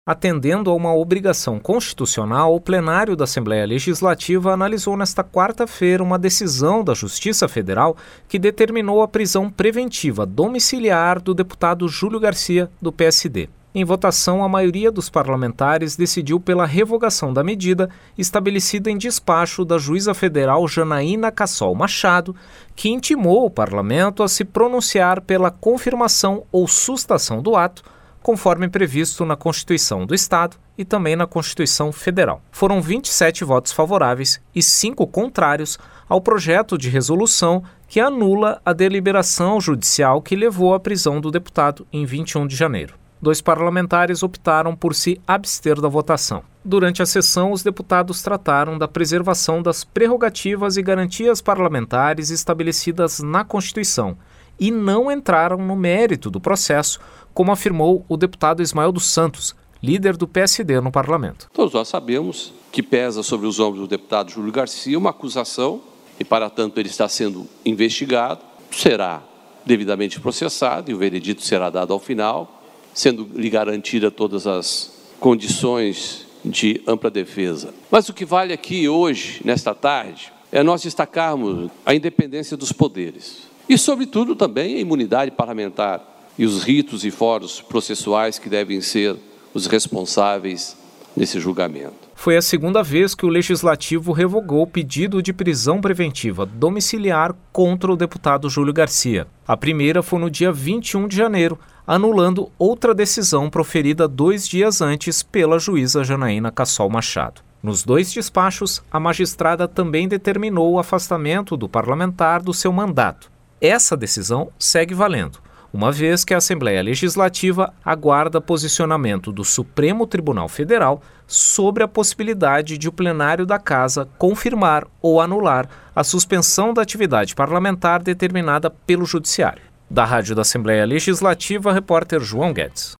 Atendendo a uma obrigação constitucional, o plenário da Assembleia Legislativa analisou nesta quarta-feira uma decisão da Justiça Federal que determinou a prisão preventiva domiciliar do deputado Júlio Garcia, do PSD. Em votação, a maioria dos parlamentares decidiu pela revogação da medida estabelecida em despacho da juíza federal Janaína Cassol Machado, que intimou o parlamento a se pronunciar pela confirmação ou sustação do ato, conforme previsto na Constituição do Estado e também na Constituição Federal. Foram 27 votos favoráveis e 5 contrários ao projeto de resolução que anula a deliberação judicial que levou à prisão do deputado em 21 de janeiro. 2 parlamentares optaram por se abster da votação. Durante a sessão, os deputados trataram da preservação das prerrogativas e garantias parlamentares estabelecidas na Constituição e não entraram no mérito do processo, como afirmou o deputado Ismael dos Santos, líder do PSD no parlamento. Todos nós sabemos que pesa sobre os ombros do deputado Júlio Garcia uma acusação e, para tanto, ele está sendo investigado, será devidamente processado e o veredito será dado ao final, sendo-lhe garantida todas as condições de ampla defesa. Mas o que vale aqui hoje, nesta tarde, é nós destacarmos a independência dos poderes e, sobretudo, também a imunidade parlamentar e os ritos e foros processuais que devem ser os responsáveis nesse julgamento. Foi a segunda vez que o Legislativo revogou o pedido de prisão preventiva domiciliar contra o deputado Júlio Garcia. A primeira foi no dia 21 de janeiro, anulando outra decisão proferida 2 dias antes pela juíza Janaína Cassol Machado. Nos 2 despachos, a magistrada também determinou o afastamento do parlamentar do seu mandato. Essa decisão segue valendo, uma vez que a Assembleia Legislativa aguarda posicionamento do Supremo Tribunal Federal sobre a possibilidade de o plenário da Casa confirmar ou anular a suspensão da atividade parlamentar determinada pelo Judiciário. Da Rádio da Assembleia Legislativa, repórter João Guedes.